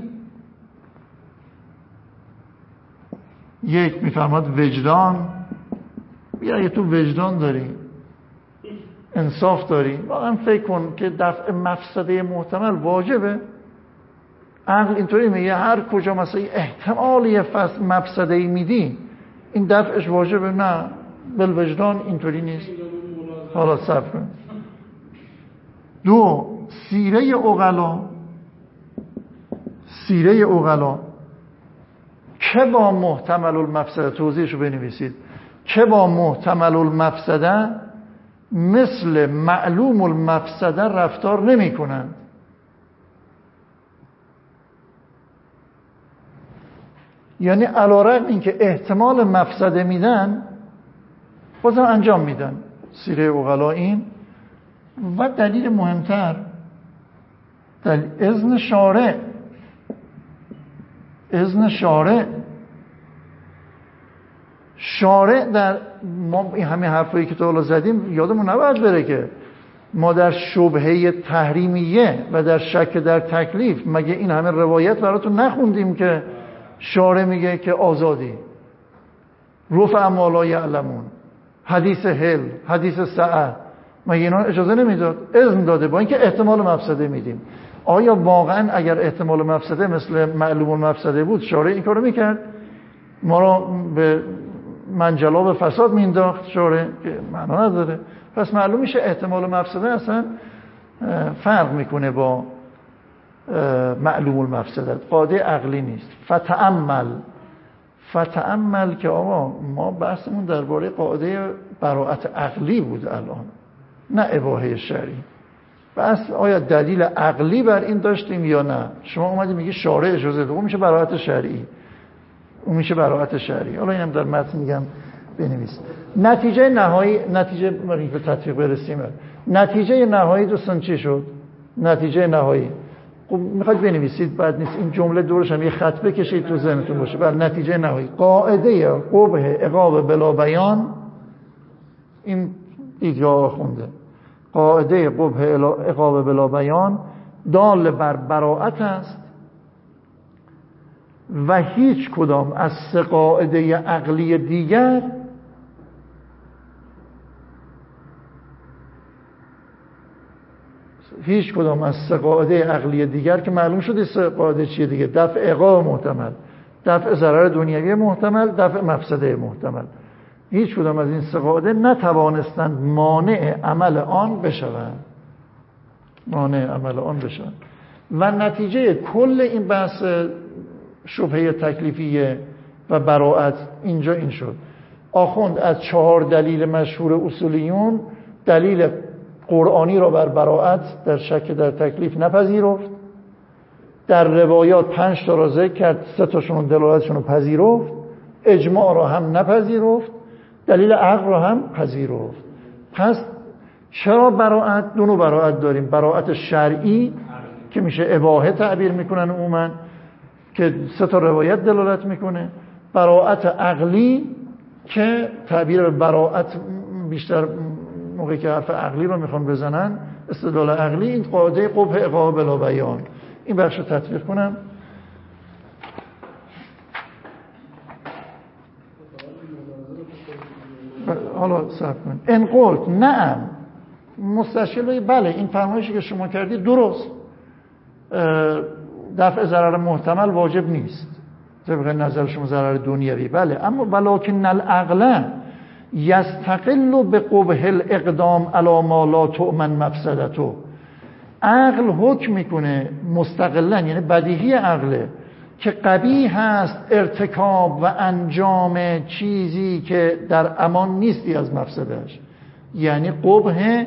یک میفرماد وجدان. یا تو وجدان داری، انصاف داری، واقعا فکر کن که دفع مفسده محتمل واجبه. عقل اینطوری میگه هر کجا مثلا احتمالی فصل مفسده‌ای میدی این دفعش واجبه. نه، بالوجدان اینطوری نیست. حالا صبر کن. دو، سیره عقلا سیره عقلا که با محتمل المفسده، توضیحشو بنویسید، که با محتمل المفسده مثل معلوم المفسده رفتار نمی کنند. یعنی علی‌رغم اینکه احتمال مفسده میدن بازم انجام میدن. سیره عقلا این. و دلیل مهمتر، دلیل اذن شارع. اذن شارع شارع در ما این همه حرفایی که تا حالا زدیم یادمون نباید بره که ما در شبهه تحریمیه و در شک در تکلیف مگه این همه روایت براتون نخوندیم که شارع میگه که آزادی، رفع ما لا یعلمون، حدیث هل، حدیث سعه، مگه اینا اجازه نمیداد؟ اذن داده، با اینکه احتمال مفسده میدیم. آیا واقعا اگر احتمال مفسده مثل معلوم المفسده بود شارع این کارو میکرد؟ ما را به منجلاب فساد مینداخت شارع که معنا نداره. پس معلوم میشه احتمال مفسده اصلا فرق میکنه با معلوم المفسده، قاعده عقلی نیست. فتأمل فتأمل که آقا ما بحثمون درباره قاعده براءت عقلی بود الان، نه اباحه شرعی. بس آیا دلیل عقلی بر این داشتیم یا نه؟ شما اومدی میگی شارع اجازه داده، اون میشه براءت شرعی، اون میشه براءت شرعی. حالا اینم در متن میگم بنویس. نتیجه نهایی، نتیجه برای به تطبیق برسیم، نتیجه نهایی دوستان چی شد؟ نتیجه نهایی خب میخواید بنویسید، بعد نیست این جمله دورش هم یه خط بکشید تو ذهنتون باشه. بر نتیجه نهایی قاعده قبح عقاب بلا بیان، این دیدگاه خونده، قاعده قبح عقاب بلا بیان دال بر براءت است و هیچ کدام از سه قاعده عقلی دیگر هیچ کدام از سه قاعده عقلی دیگر که معلوم شده سه قاعده چیه دیگه، دفع عقاب محتمل، دفع ضرر دنیوی محتمل، دفع مفسده محتمل، هیچ کدام از این سه قاعده نتوانستند مانع عمل آن بشوند، مانع عمل آن بشوند. و نتیجه کل این بحث شبهه تکلیفیه و براءت اینجا این شد. آخوند از چهار دلیل مشهور اصولیون دلیل قرآنی را بر براءت در شک در تکلیف نپذیرفت، در روایات پنج تا را ذکر کرد، سه تاشون دلالتشون رو پذیرفت، اجماع را هم نپذیرفت، دلیل عقل را هم پذیرفت. پس چرا براءت؟ دو نوع براءت داریم، براءت شرعی که میشه اباحه تعبیر میکنن عموما که سه تا روایت دلالت میکنه، براءت عقلی که تعبیر براءت بیشتر موقعی که حرف عقلی رو میخوان بزنن استدلال عقلی، این قاعده قبح عقاب بلا بیان. این بخش رو تطبیق کنم. حالا صبر کن. ان قلت نعم مستشکل، بله این فرمایشی که شما کردید درست، دفع ضرر محتمل واجب نیست طبق نظر شما، ضرر دنیوی بله، اما ولکن العقل یستقل بقبح الاقدام علی ما لا تؤمن مفسدته. عقل حکم میکنه مستقلا، یعنی بدیهی عقله که قبیح هست ارتکاب و انجام چیزی که در امان نیستی از مفسدش. یعنی قبح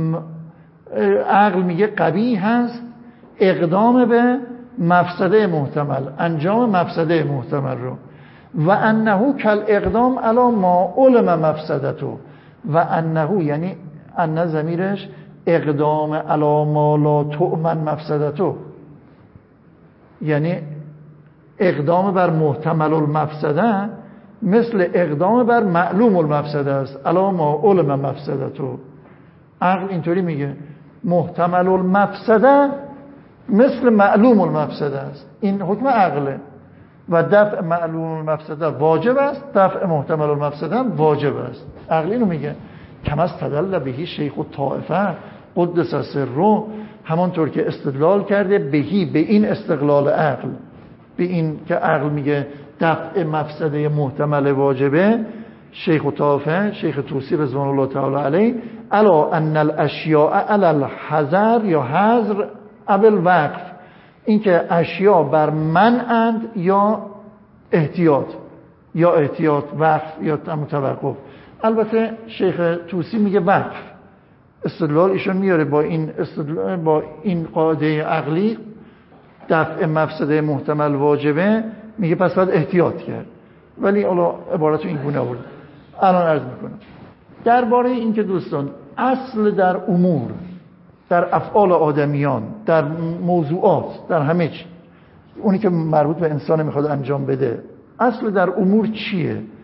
عقل میگه قبیح هست اقدام به مفسده محتمل، انجام مفسده محتمل رو، و انه کل اقدام علی ما علم مفسدته، و انه یعنی ان ضمیرش اقدام علی ما لا تؤمن مفسدته، یعنی اقدام بر محتمل المفسده مثل اقدام بر معلوم المفسده است، علی ما علم مفسدته. عقل اینطوری میگه محتمل المفسده مثل معلوم المفسده است، این حکم عقله. و دفع معلوم المفسده واجب است، دفع محتمل المفسده هم واجب است. عقل اینو میگه. کما استدل بهی شیخ الطائفه قدس سره، همانطور که استدلال کرده بهی، به این استقلال عقل، به این که عقل میگه دفع مفسده محتمل واجبه، شیخ الطائفه شیخ طوسی رضوان الله تعالی علیه، الا ان الاشیاء علی الحذر یا حذر ابل وقف، این که اشیاء بر منعند یا احتیاط، یا احتیاط وقف یا توقف. البته شیخ طوسی میگه وقف. استدلال ایشون میاره با این استدلال، با این قاعده عقلی دفع مفسده محتمل واجبه، میگه پس باید احتیاط کرد. ولی حالا عبارت این گونه آورد. الان عرض میکنم درباره این که دوستان اصل در امور، در افعال آدمیان، در موضوعات، در همه چی، اونی که مربوط به انسان میخواد انجام بده، اصل در امور چیه؟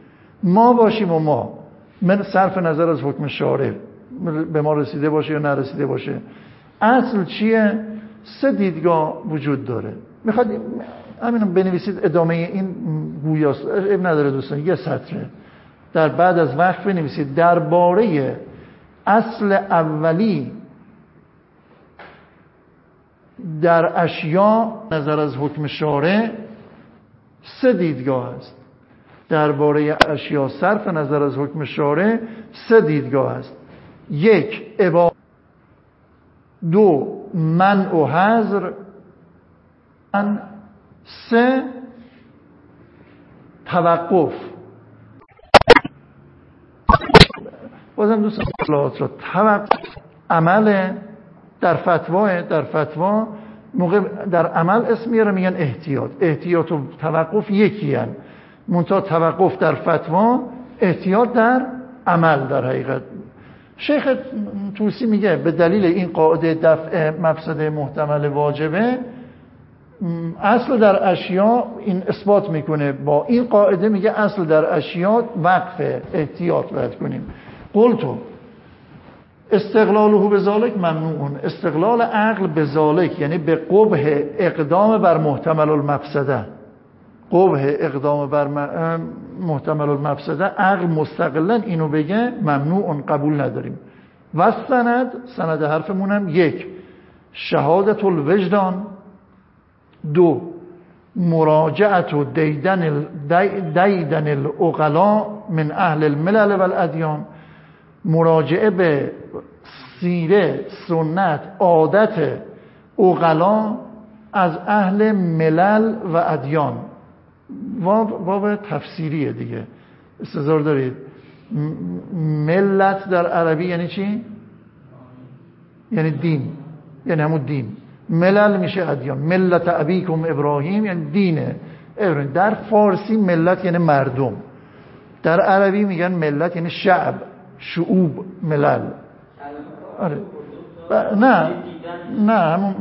ما باشیم و ما، من صرف نظر از حکم شارع به ما رسیده باشه یا نرسیده باشه. اصل چیه؟ سه دیدگاه وجود داره. میخواد همینم بنویسید ادامه این گویاست، اب نداره دوستان، یه سطره در بعد از وقت بنویسید درباره اصل اولی در اشیاء نظر از حکم شارع سه دیدگاه است. درباره اشیاء صرف نظر از حکم شارع سه دیدگاه است. یک، اباحت. دو، منع و حظر. سه، توقف. بازم دوستان اصلاحات را توقف عمل در فتوا در فتوا موقع در عمل اسم میاره میگن احتیاط. احتیاط و توقف یکی هن، منتها توقف در فتوا، احتیاط در عمل. در حقیقت شیخ توسی میگه به دلیل این قاعده دفع مفسده محتمل واجبه، اصل در اشیاء این اثبات میکنه، با این قاعده میگه اصل در اشیاء وقفه، احتیاط باید کنیم. قلتو استقلاله بذالک ممنوعون. استقلال عقل بذالک یعنی به قبح اقدام بر محتمل المفسده. قبح اقدام بر محتمل المفسده عقل مستقلا اینو بگه ممنوعون، قبول نداریم. و سند، سند حرفمونم یک، شهادت الوجدان. دو، مراجعت و دیدن دیدن العقلاء من اهل الملل و الادیان. مراجعه به سیره، سنت، عادت عقلا از اهل ملل و ادیان. واو تفسیریه دیگه، استظهار دارید. ملت در عربی یعنی چی؟ یعنی دین، یعنی همون دین. ملل میشه ادیان. ملت ابیکم ابراهیم یعنی دینه. در فارسی ملت یعنی مردم، در عربی میگن ملت یعنی شعب، شعوب، ملل. آره. نه نه همون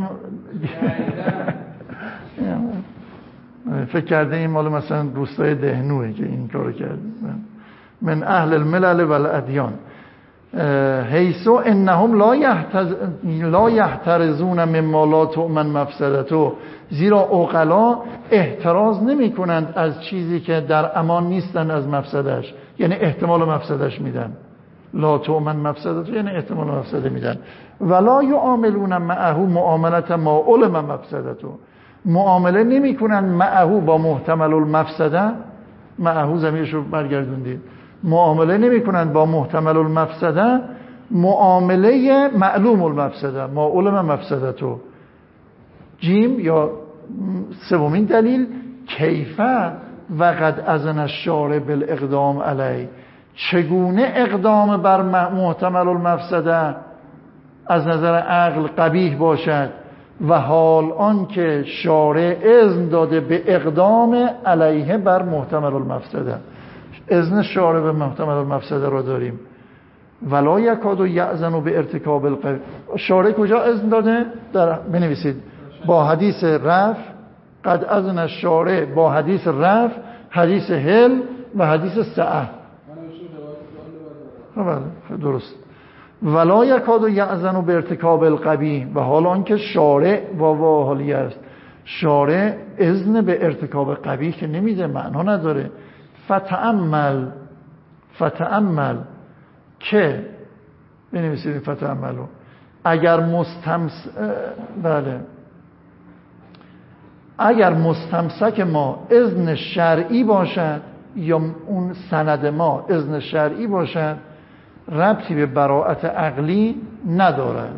فکر کرده این مال مثلا روستای دهنوه که این کارو کرد. من اهل الملل و الادیان حیثو انهم لا یحتز لا یحترزون مما لا تؤمن مفسدته. زیرا عقلا احتراز نمی کنند از چیزی که در امان نیستن از مفسدش، یعنی احتمال مفسدش میدن. لا تؤمن مفسدته یعنی احتمال مفسده میدن. ولا یعاملون معه معاملت ما علم مفسدته. معامله نمی کنند معه با محتمل المفسده. معه زمیرش رو برگردوندید. معامله نمی کنند با محتمل المفسده معامله معلوم المفسده، ما علم مفسدته. جیم یا سومین دلیل، کیفه وقد اذن الشارع بالاقدام علی. چگونه اقدام بر محتمل المفسده از نظر عقل قبیح باشد و حال آن که شارع اذن داده به اقدام علیه بر محتمل المفسده. اذن شارع به محتمل المفسده را داریم. ولا یکاد و یأذن به ارتکاب القبیح. شارع کجا اذن داده؟ در بنویسید با حدیث رفع. قد اذن الشارع با حدیث رفع، حدیث حل و حدیث سعه. بله درست. ولا یکاد و یأذن به ارتکاب القبیح و حال آنکه شارع واو حالیه است. شارع اذن به ارتکاب قبیح که نمیده، معنا نداره. فتأمل فتأمل که بنویسید فتأملو. اگر مستمس بله اگر مستمسک ما اذن شرعی باشد یا اون سند ما اذن شرعی باشد، ربطی به براءت عقلی ندارد.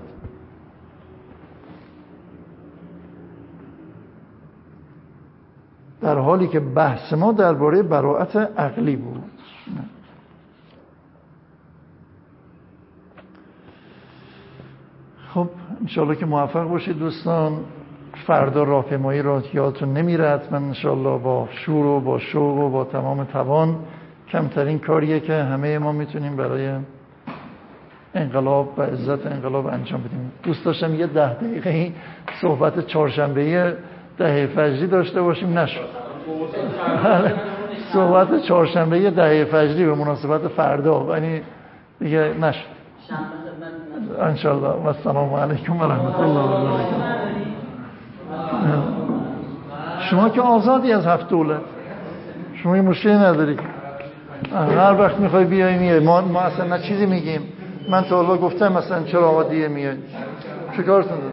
در حالی که بحث ما درباره براءت عقلی بود. خب انشالله که موفق باشید دوستان. فردا راهپیمایی را یادتون نمیره، حتما انشالله با شور و با شوق و با تمام توان. کمترین کاریه که همه ما میتونیم برای انقلاب و عزت انقلاب انجام بدیم. دوست داشتم یه ده دقیقه صحبت چهارشنبه‌ای دهه فجری داشته باشیم، نشد. صحبت چهارشنبه یه دهه فجری به مناسبت فردا، ولی دیگه نشد انشالله. و السلام علیکم و رحمت الله و برکاته. شما که آزادی از هفت دولت، شما یه مشکلی نداری، هر وقت میخوای بیای میای. ما, ما اصلا نه چیزی میگیم. من تا حالا گفتم مثلا چرا آقا دیگه میاد، چیکارتون